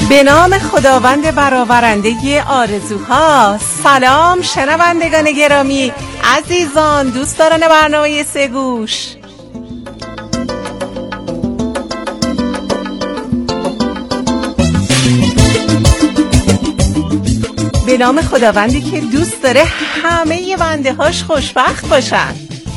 به نام خداوند برآورنده آرزوها. سلام شنوندگان گرامی، عزیزان، دوستداران برنامه سه گوش. به نام خداوندی که دوست داره همه بنده هاش خوشبخت باشن.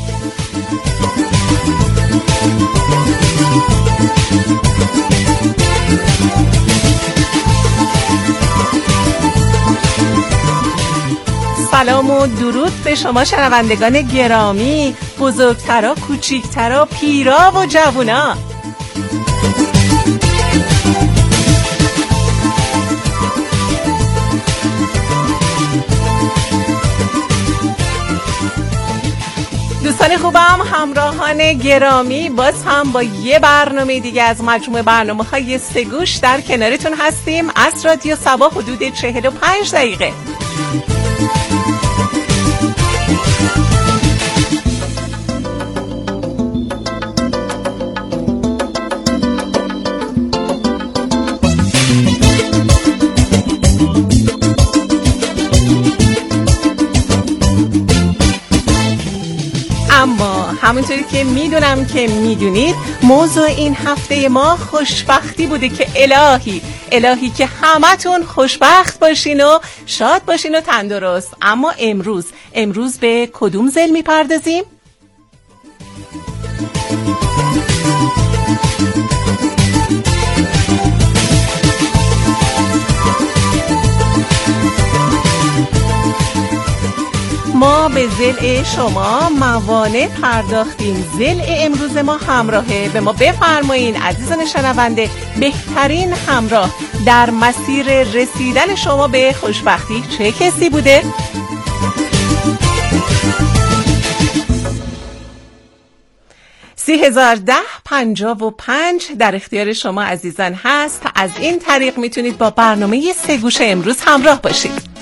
سلام و درود به شما شنوندگان گرامی، بزرگترا، کوچیکترا، پیرا و جوونا. دوستان خوبم، همراهان گرامی، باز هم با یه برنامه دیگه از مجموعه برنامه‌های سه گوش در کنارتون هستیم از رادیو صبا حدود 45 دقیقه. اما همونطوری که میدونم که میدونید، موضوع این هفته ما خوشبختی بوده که الهی که همتون خوشبخت باشین و شاد باشین و تندرست. اما امروز به کدوم ضلع میپردازیم؟ ما به ضلع شما موانع پرداختیم. ضلع امروز ما همراهه. به ما بفرمایین عزیزان شنونده، بهترین همراه در مسیر رسیدن شما به خوشبختی چه کسی بوده؟ $30,010.55 در اختیار شما عزیزان هست. از این طریق میتونید با برنامه سه گوش امروز همراه باشید.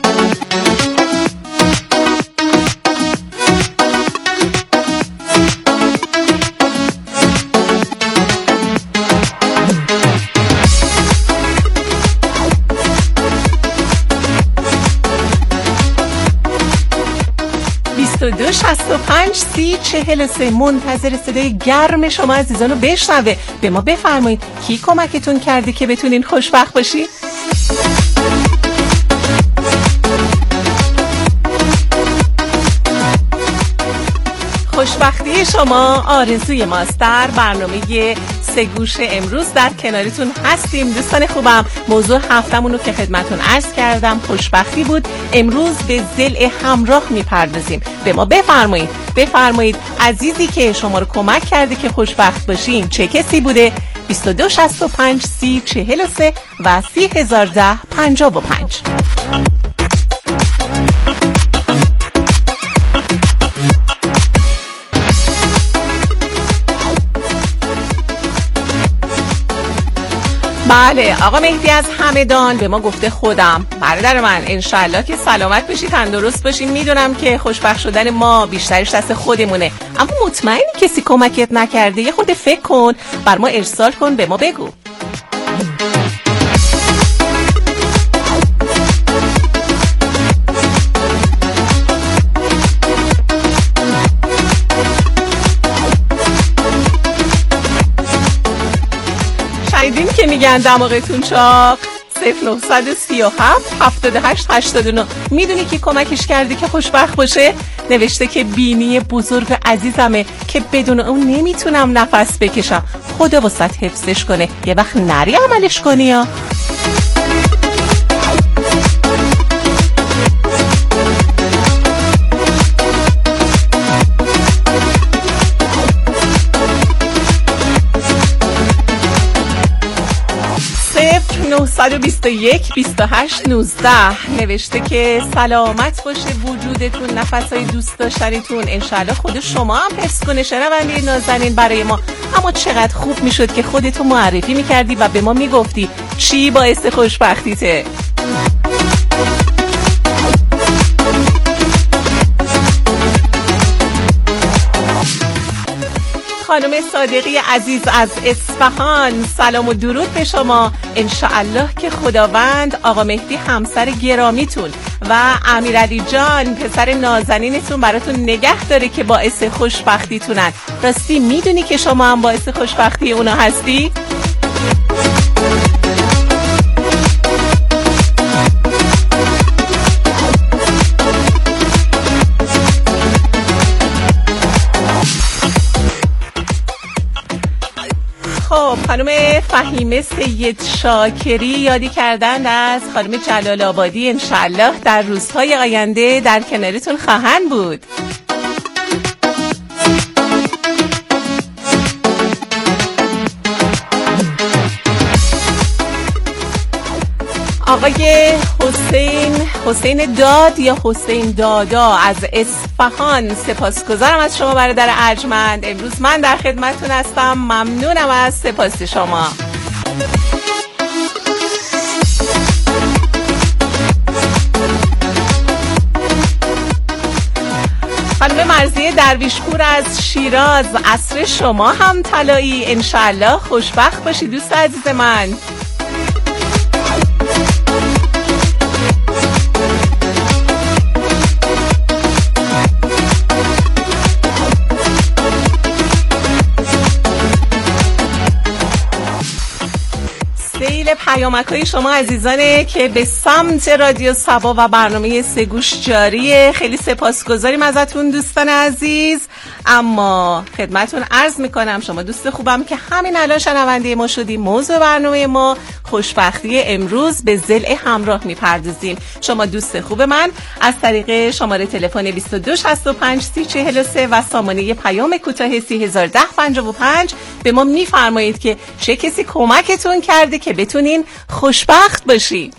دو 65 30 43 منتظر صدای گرم شما عزیزان رو بشنوه. به ما بفرمایید کی کمکتون کرده که بتونین خوشبخت باشید؟ خوشبختی شما آرزوی ماست. در برنامه سه گوش امروز در کنارتون هستیم دوستان خوبم. موضوع هفتمون رو که خدمتون عرض کردم خوشبختی بود. امروز به ضلع همراه میپردازیم. به ما بفرمایید عزیزی که شما رو کمک کرده که خوشبخت باشین چه کسی بوده؟ 22 65 30 43 و 30,010.55. بله، آقا مهدی از همدان به ما گفته خودم. برادر من انشالله که سلامت باشی، تندرست باشی. میدونم که خوشبخت شدن ما بیشترش دست خودمونه، اما مطمئنی کسی کمکت نکرده؟ یه خود فکر کن، بر ما ارسال کن، به ما بگو. شنیدین که میگن دماغتون چاق؟ 0937 78 89. میدونی که کمکش کردی که خوشبخت باشه؟ نوشته که بینی بزرگ عزیزمه که بدون اون نمیتونم نفس بکشم. خدا واسط حفظش کنه، یه وقت نری عملش کنی یا؟ $921 28 19 نوشته که سلامت باشه وجودتون، نفسای دوست داشتنیتون، انشالله خود شما هم حفظ کنه. شنونده نازنین برای ما. اما چقدر خوب میشد که خودتو معرفی میکردی و به ما میگفتی چی باعث خوشبختیته. خانم صادقی عزیز از اصفهان، سلام و درود به شما. انشاءالله که خداوند آقا مهدی همسر گرامیتون و امیرعلی جان پسر نازنینتون براتون نگه داره که باعث خوشبختیتونن. راستی میدونی که شما هم باعث خوشبختی اونا هستی؟ خب خانم فهیمه سید شاکری یادی کردند از خانم جلال آبادی. انشالله در روزهای آینده در کنارتون خواهند بود. آقای حسین داد یا حسین دادا از اصفهان، سپاسگزارم از شما برادر ارجمند. امروز من در خدمتتون هستم. ممنونم از سپاس شما. خانم مرضیه درویشپور از شیراز، عصر شما هم طلایی. انشالله خوشبخت باشی دوست عزیز من. پیامک‌های شما عزیزانه که به سمت رادیو صبا و برنامه سه گوش جاریه. خیلی سپاسگزاریم ازتون دوستان عزیز. اما خدمتون عرض میکنم شما دوست خوبم که همین الان شنونده ما شدیم. موضوع برنامه ما خوشبختی امروز به ضلع همراه میپردازیم. شما دوست خوب من از طریق شماره تلفن 2265 3043 و سامانه پیام کوتاه 301055 به ما میفرمایید که چه کسی کمکتون کرده که بتونین خوشبخت باشید.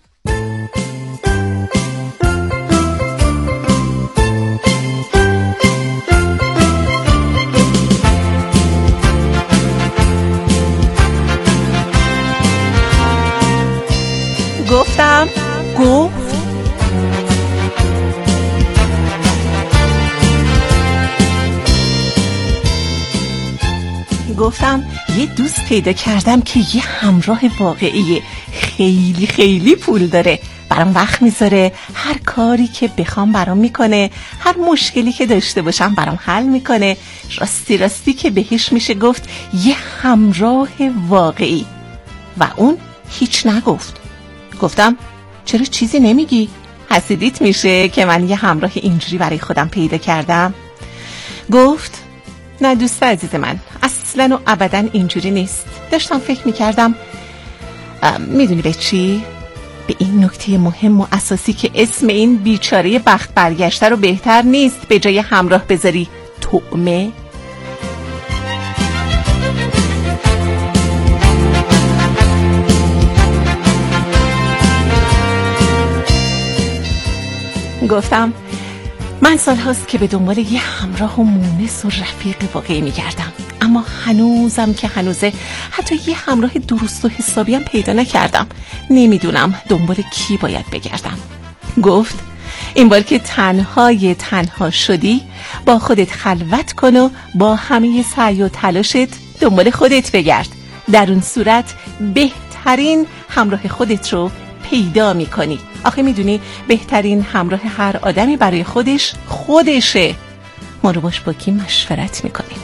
گفتم یه دوست پیدا کردم که یه همراه واقعیه، خیلی خیلی پول داره، برام وقت میذاره، هر کاری که بخوام برام میکنه، هر مشکلی که داشته باشم برام حل میکنه. راستی که بهش میشه گفت یه همراه واقعی. و اون هیچ نگفت. گفتم چرا چیزی نمیگی؟ حسودیت میشه که من یه همراه اینجوری برای خودم پیدا کردم؟ گفت نه دوست عزیز من، اصلا و ابدا اینجوری نیست. داشتم فکر میکردم میدونی به چی؟ به این نکته مهم و اساسی که اسم این بیچاره بخت برگشته رو بهتر نیست به جای همراه بذاری طعمه؟ گفتم من سال هاست که به دنبال یه همراه و مونس و رفیق واقعی میگردم، اما هنوزم که هنوزه حتی یه همراه درست و حسابی هم پیدا نکردم. نمیدونم دنبال کی باید بگردم. گفت این بار که تنها شدی با خودت خلوت کن و با همه سعی و تلاشت دنبال خودت بگرد. در اون صورت بهترین همراه خودت رو پیدا میکنی. آخه میدونی بهترین همراه هر آدمی برای خودشه. ما رو باش با کی مشورت میکنیم؟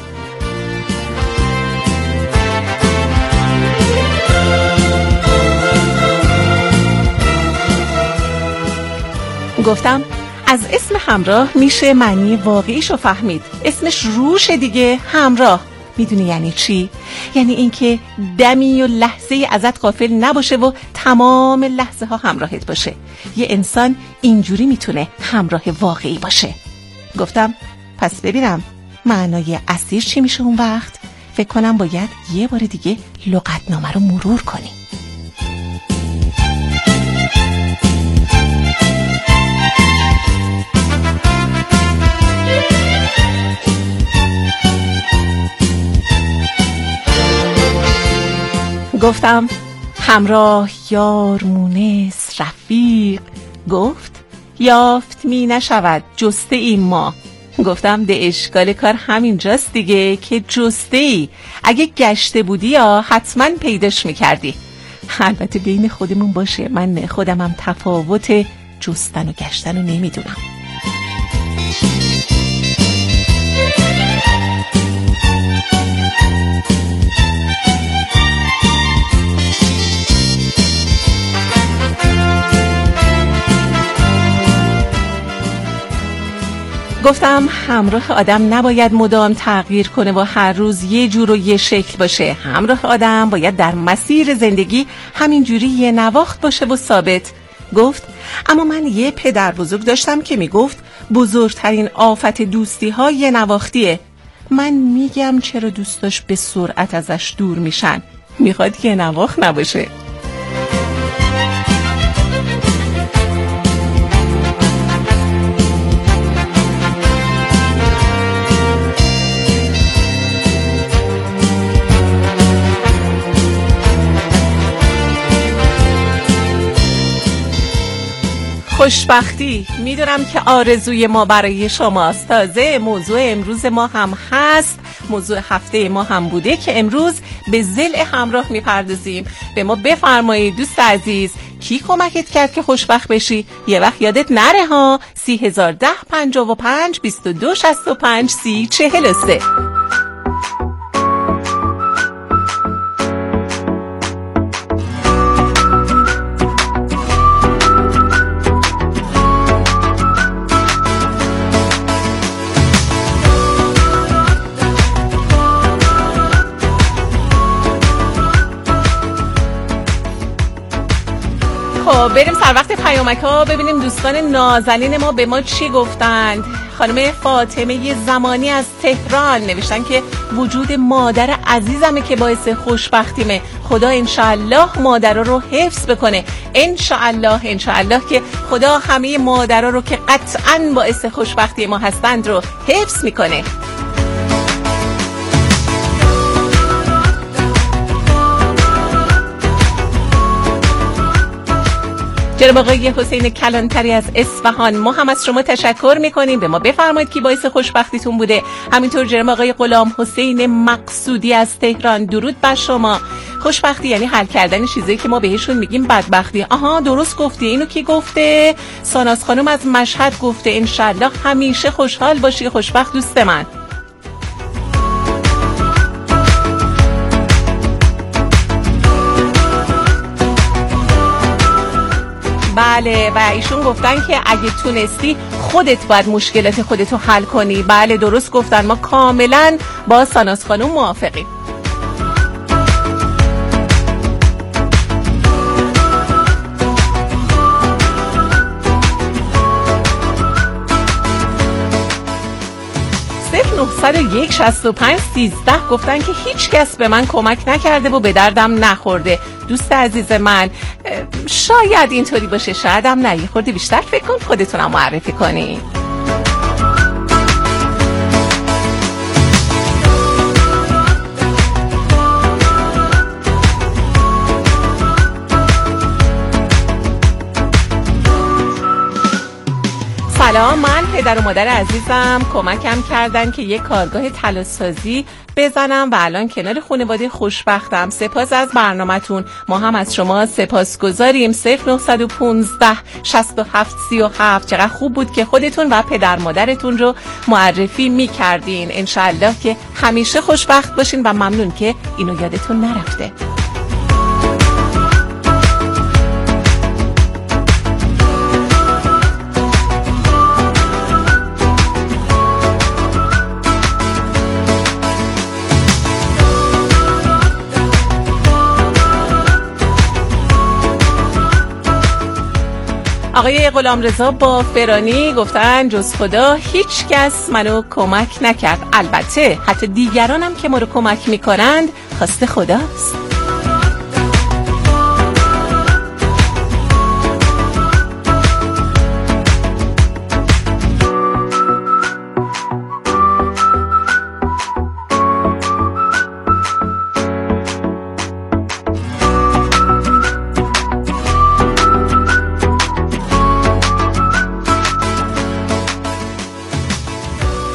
گفتم از اسم همراه میشه معنی واقعیشو فهمید. اسمش روشه دیگه، همراه. میدونی یعنی چی؟ یعنی اینکه دمی و لحظه ازت غافل نباشه و تمام لحظه ها همراهت باشه. یه انسان اینجوری میتونه همراه واقعی باشه. گفتم پس ببینم معنای اصلی چی میشه اون وقت؟ فکر کنم باید یه بار دیگه لغتنامه رو مرور کنی. گفتم همراه، یار، مونس، رفیق. گفت یافت می نشود جسته ایم ما، گفتم ده اشکال کار همینجاست دیگه که جسته‌ای. اگه گشته بودی یا حتما پیداش میکردی. البته بین خودمون باشه، من خودمم تفاوت جستن و گشتن رو نمیدونم. گفتم همراه آدم نباید مدام تغییر کنه و هر روز یه جور و یه شکل باشه. همراه آدم باید در مسیر زندگی همینجوری یه نواخت باشه و ثابت. گفت اما من یه پدر بزرگ داشتم که میگفت بزرگترین آفت دوستی ها یه نواختیه. من میگم چرا دوستاش به سرعت ازش دور میشن؟ میخواد یه نواخت نباشه. خوشبختی میدونم که آرزوی ما برای شماست. تازه موضوع امروز ما هم هست، موضوع هفته ما هم بوده که امروز به ضلع همراه میپردازیم. به ما بفرمایید دوست عزیز، کی کمکت کرد که خوشبخت بشی؟ یه وقت یادت نره ها. 3010 55 22 65 30 43. بریم سر وقت پیامک ها ببینیم دوستان نازنین ما به ما چی گفتند. خانم فاطمه زمانی از تهران نوشتن که وجود مادر عزیزمه که باعث خوشبختیمه. خدا انشالله مادرها رو حفظ بکنه. انشالله که خدا همه مادرها رو که قطعاً باعث خوشبختی ما هستند رو حفظ میکنه. جناب آقای حسین کلانتری از اصفهان، ما هم از شما تشکر میکنیم. به ما بفرمایید کی باعث خوشبختیتون بوده. همینطور جناب آقای غلام حسین مقصودی از تهران، درود بر شما. خوشبختی یعنی حل کردن چیزایی که ما بهشون میگیم بدبختی. آها درست گفتی. اینو کی گفته؟ ساناز خانم از مشهد گفته انشالله همیشه خوشحال باشی خوشبخت دوست من. بله و ایشون گفتن که اگه تونستی خودت باید مشکلات خودتو حل کنی. بله درست گفتن، ما کاملا با ساناز خانم موافقیم. (901 65 13) گفتن که هیچ کس به من کمک نکرده و به دردم نخورده. دوست عزیز من شاید اینطوری باشه، شاید هم نه. یه خورده بیشتر فکر کن، خودتونم معرفی کنی. سلام، من پدر و مادر عزیزم کمکم کردن که یک کارگاه طلاسازی بزنم و الان کنار خانواده خوشبختم. سپاس از برنامه‌تون. ما هم از شما سپاسگزاریم. 0915 67 37. چقدر خوب بود که خودتون و پدر مادرتون رو معرفی می‌کردین. انشالله که همیشه خوشبخت باشین و ممنون که اینو یادتون نرفته. آقای غلامرضا با فرانی گفتن جز خدا هیچ کس منو کمک نکرد. البته حتی دیگرانم که ما رو کمک میکنند خواست خداست.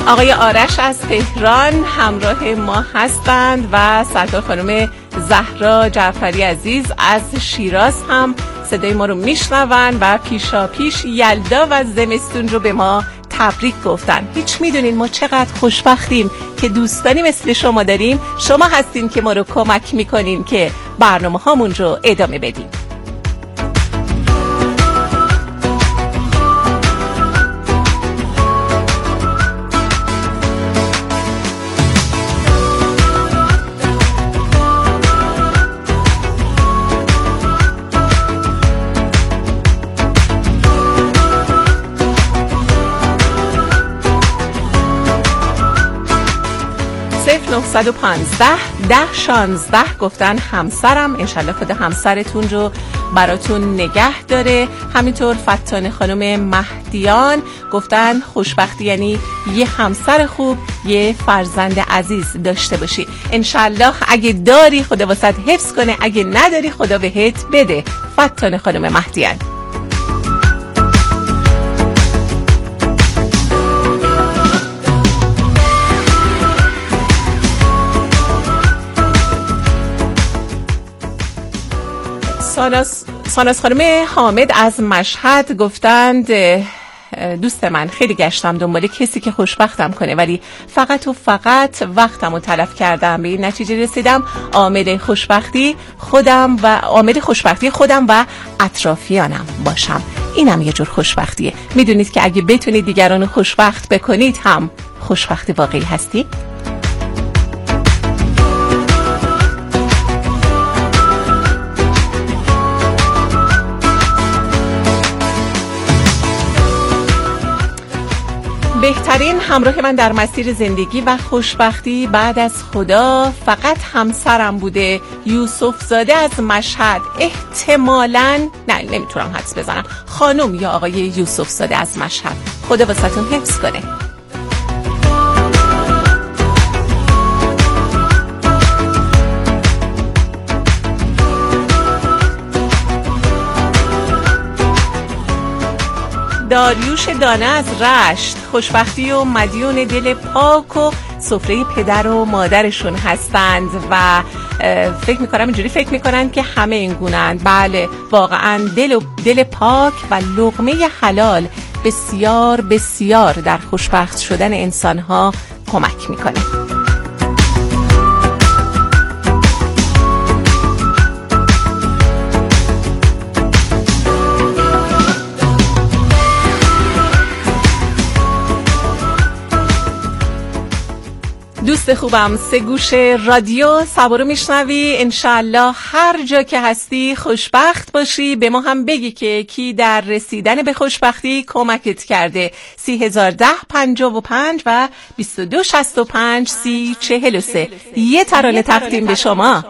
آقای آرش از تهران همراه ما هستند و سرکار خانم زهرا جعفری عزیز از شیراز هم صدای ما رو میشنون و پیشا پیش یلدا و زمستون رو به ما تبریک گفتن. هیچ میدونین ما چقدر خوشبختیم که دوستانی مثل شما داریم. شما هستین که ما رو کمک میکنین که برنامه هامون رو ادامه بدیم. (915) 1016 گفتن همسرم. انشالله خدا همسرتون رو براتون نگه داره. همینطور فتانه خانم مهدیان گفتن خوشبختی یعنی یه همسر خوب، یه فرزند عزیز داشته باشی. انشالله اگه داری خدا واسط حفظ کنه، اگه نداری خدا بهت بده. فتانه خانم مهدیان. ساناس خانم حامد از مشهد گفتند دوست من خیلی گشتم دنبال کسی که خوشبختم کنه، ولی فقط و فقط وقتمو تلف کردم. به این نتیجه رسیدم عامل خوشبختی خودم و اطرافیانم باشم. اینم یه جور خوشبختیه. میدونید که اگه بتونید دیگران خوشبخت بکنید هم خوشبخت واقعی هستی؟ بهترین همراه من در مسیر زندگی و خوشبختی بعد از خدا فقط همسرم بوده. یوسف زاده از مشهد. احتمالاً نمیتونم حدس بزنم خانم یا آقای یوسف زاده از مشهد. خدا واسهتون حفظ کنه. داریوش دانه از رشت. خوشبختی و مدیون دل پاک و سفره پدر و مادرشون هستند و فکر میکنن که همه این گونه‌اند. بله واقعا دل پاک و لقمه حلال بسیار بسیار در خوشبخت شدن انسانها کمک میکنه. دوست خوبم، سه گوش رادیو سبا میشنوی. انشالله هر جا که هستی خوشبخت باشی. به ما هم بگی که کی در رسیدن به خوشبختی کمکت کرده. 3010 55 و 2265 3043. یه ترانه تقدیم به شما.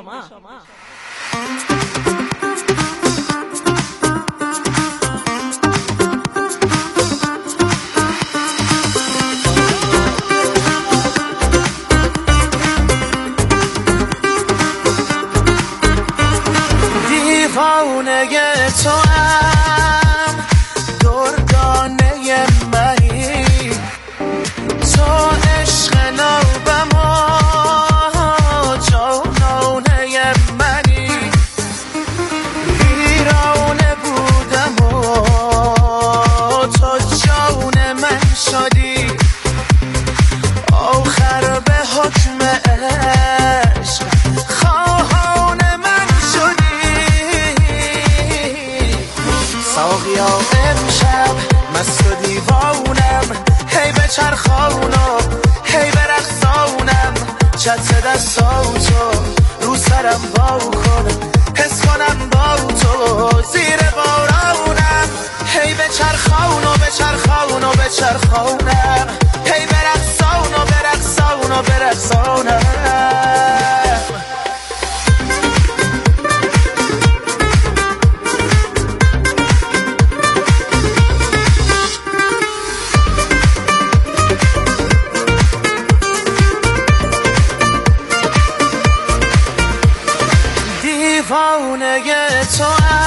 دیوانه تو هم دردانه منی، تو عشق نوبم و جانانه منی. ویرانه بودم و تو جان من شدی، آخر به حکم عشق خواهان من شدی. ساقیا امشب مست و دیوانم، هی به چرخانم هی به رقصانم، چت دستاتو رو سرم با کنم، حس کنم با تو زیر بارانم. هی به چرخان و به چرخان و به چرخانم، هی به رقصان و به رقصان و به رقصانم. دیوانه تو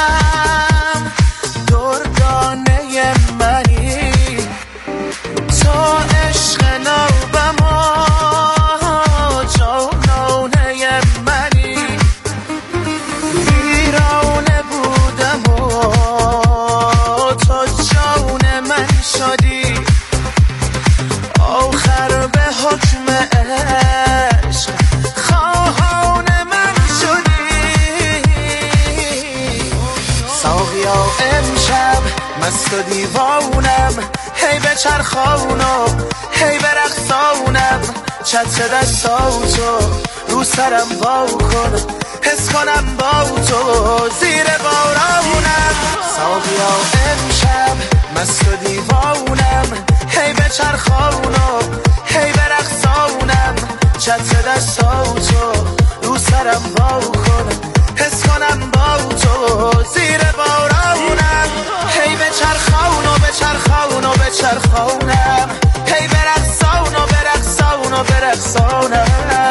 ساقیا امشب مست و دیوانم، هی به چرخانم هی به رقصانم، چتر دستاتو رو سرم وا کن، حس کنم با تو زیر بارانم. ساقیا امشب مست و دیوانم، هی به چرخانم هی به رقصانم، چتر دستاتو رو سرم وا کن، حس کنم با تو زیر بارانم. هی به چرخانم به چرخانم به چرخانم، هی به رقصانم به رقصانم به رقصانم.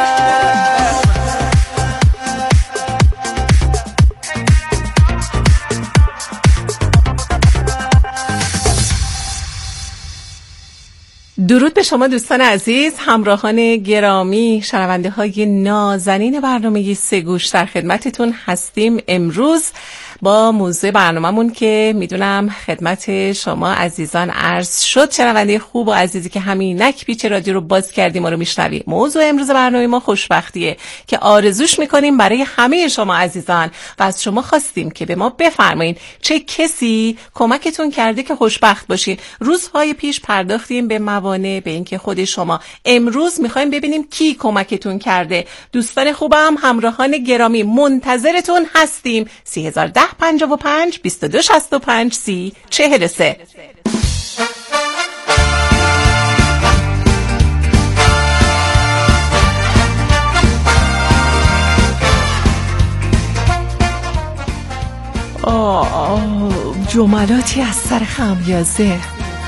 درود به شما دوستان عزیز، همراهان گرامی، شنونده های نازنین برنامه سه گوش در خدمتتون هستیم. امروز با موضوع برنامه‌مون که میدونم خدمت شما عزیزان عرض شد، شنونده خوب و عزیزی که همینک پیچ رادیو رو باز کردیم ما رو میشنوی. موضوع امروز برنامه ما خوشبختیه که آرزوش میکنیم برای همه شما عزیزان و از شما خواستیم که به ما بفرمایید چه کسی کمکتون کرده که خوشبخت باشین. روزهای پیش پرداختیم به موانع، به اینکه خود شما. امروز میخوایم ببینیم کی کمکتون کرده. دوستان خوبم، همراهان گرامی، منتظرتون هستیم. 301055 2265 3043. جملاتی از سر خمیازه.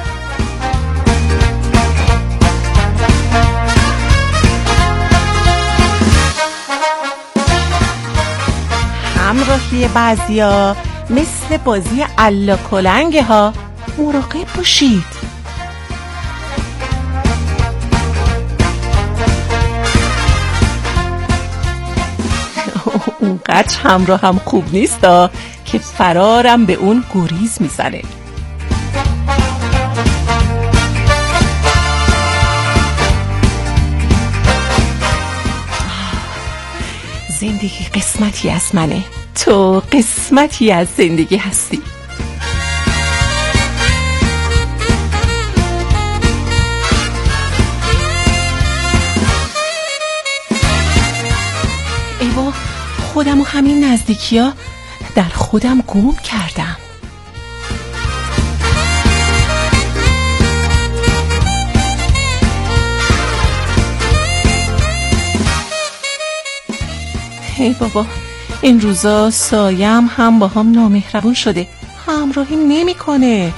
همراهی بعضیا مثل بازی الا کلنگه ها، مراقب باشید. اونقدر همراه هم خوب نیست که فرارم به اون گریز میزنه. زندگی قسمتی از منه، تو قسمتی از زندگی هستی. ایوا، خودم و همین نزدیکی ها در خودم گم کردم. ای بابا، این روزا سایم هم با هم نامهربون شده، همراهیم نمی کنه.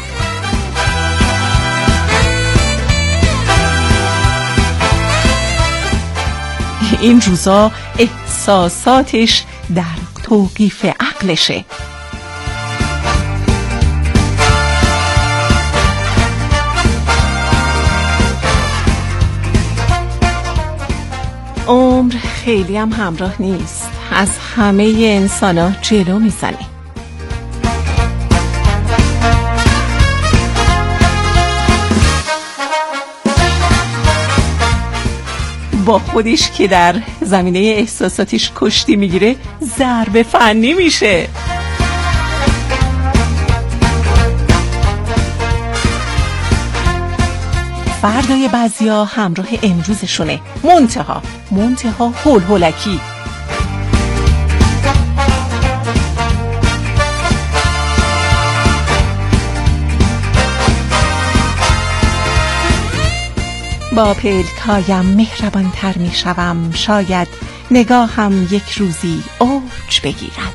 این روزا احساساتش در توقیف عقلشه. عمر خیلی هم همراه نیست، از همه انسان ها جلو میزنه. با خودش که در زمینه احساساتش کشتی میگیره، ضرب فنی میشه. فردای بعضیا همراه امروزشونه، منتها هول هولکی. با پلکایم مهربان تر می شوم، شاید نگاهم یک روزی اوج بگیرد.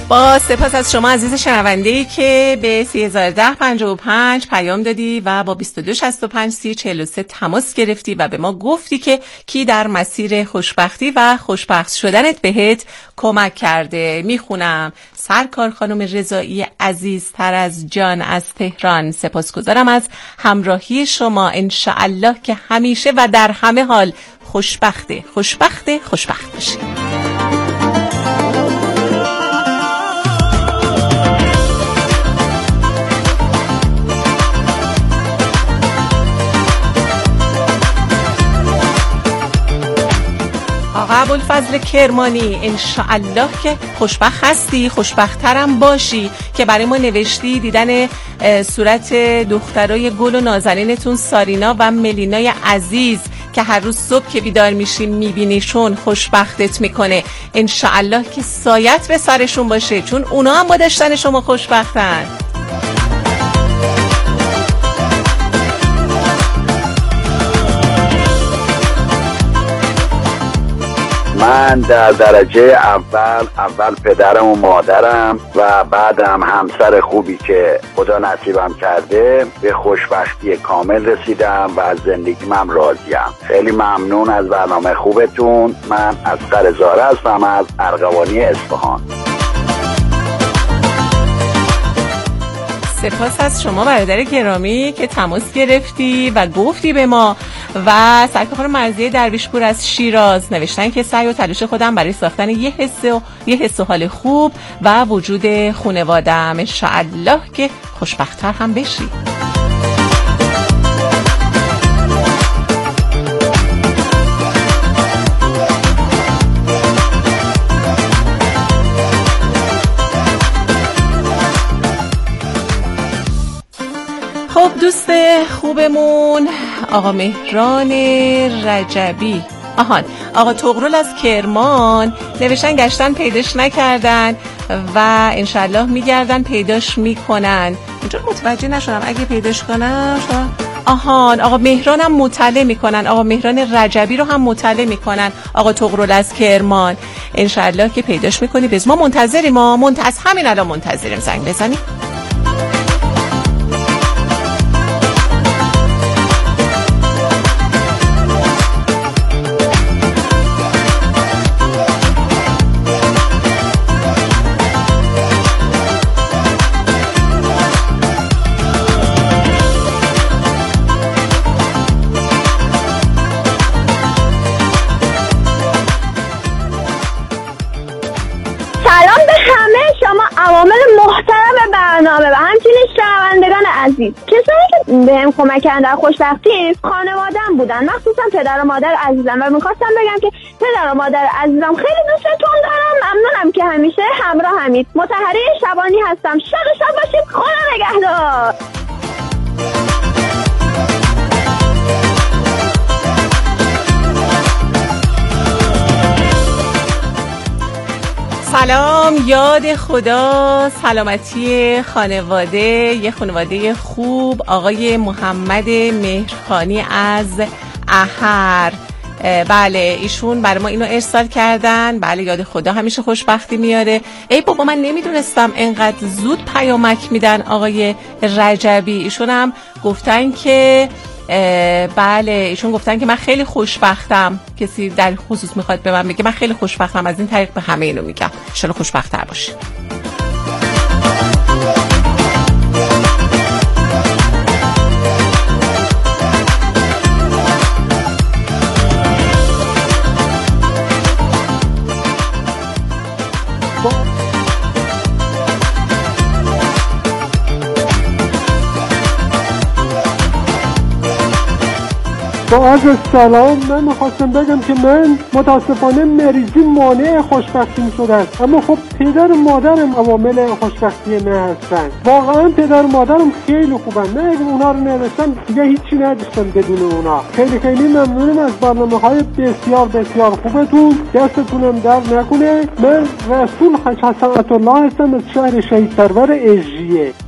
با سپاس از شما عزیز شنونده‌ای که به 301055 پیام دادی و با 2265 تماس گرفتی و به ما گفتی که کی در مسیر خوشبختی و خوشبخت شدنت بهت کمک کرده. میخونم: سرکار خانم رضایی عزیزتر از جان از تهران، سپاسگزارم از همراهی شما. انشاءالله که همیشه و در همه حال خوشبخت باشید. آقا ابوالفضل کرمانی، انشاءالله که خوشبخت هستی، خوشبخت‌ترم باشی که برای ما نوشتی. دیدن صورت دخترای گل و نازنینتون سارینا و ملینای عزیز که هر روز صبح که بیدار میشی میبینیشون خوشبختت میکنه. انشاءالله که سایت به سرشون باشه، چون اونا هم با داشتن شما خوشبختن. من در درجه اول پدرم و مادرم و بعدم همسر خوبی که خدا نصیبم کرده به خوشبختی کامل رسیدم و از زندگیم هم راضیم. خیلی ممنون از برنامه خوبتون. من اصغر زاره هستم از ارغوانی اصفهان. سپاس از شما برادر گرامی که تماس گرفتی و گفتی به ما. و سرکار خانم مرضیه درویشپور از شیراز نوشتن که سعی و تلاش خودم برای ساختن یه حس و حال خوب و وجود خانواده‌ام. انشاءالله که خوشبخت‌تر هم بشی. خب دوست خوبمون آقا مهران رجبی، آقا طغرل از کرمان نوشتن گشتن پیداش نکردن و انشالله میگردن پیداش میکنن. اینجور متوجه نشدم، اگه پیداش کنن آقا مهران هم مطلع میکنن، آقا مهران رجبی رو هم مطلع میکنن. آقا طغرل از کرمان انشالله که پیداش میکنی. بز ما منتظریم، از همین الان منتظریم، زنگ بزنی. عوامل محترم برنامه و همچنین شنوندگان عزیز، کسانی که بهم کمک کردن در خوشبختی خانواده‌ام بودن، مخصوصا پدر و مادر عزیزم، و میخواستم بگم که پدر و مادر عزیزم خیلی دوستتون دارم. ممنونم که همیشه همراهمید. مطهره شبانی هستم. شاد باشید. خدا نگهدار. سلام، یاد خدا، سلامتی خانواده، یه خانواده خوب. آقای محمد مهرخانی از احر، بله ایشون برای ما اینو ارسال کردن. بله یاد خدا همیشه خوشبختی میاره. ای بابا من نمیدونستم انقدر زود پیامک میدن آقای رجبی. ایشون هم گفتن که بله ایشون گفتن که من خیلی خوشبختم. کسی در خصوص میخواد به من بگه من خیلی خوشبختم، از این طریق به همه اینو میگم. ان شاءالله خوشبخت‌تر باشید. با عرض سلام، من میخواستم بگم که من متاسفانه مریضی مانع خوشبختیم شدن، اما خب پدر و مادرم عوامل خوشبختی من هستن. واقعا پدر و مادرم خیلی خوبن. من اگه اونا رو نداشتم دیگه هیچی نداشتم بدون اونا. خیلی خیلی ممنونم از برنامه‌های بسیار بسیار خوبتون. دستتونم در نکنه. من رسول حسنت الله هستم از شهر شهید سرور اژیه.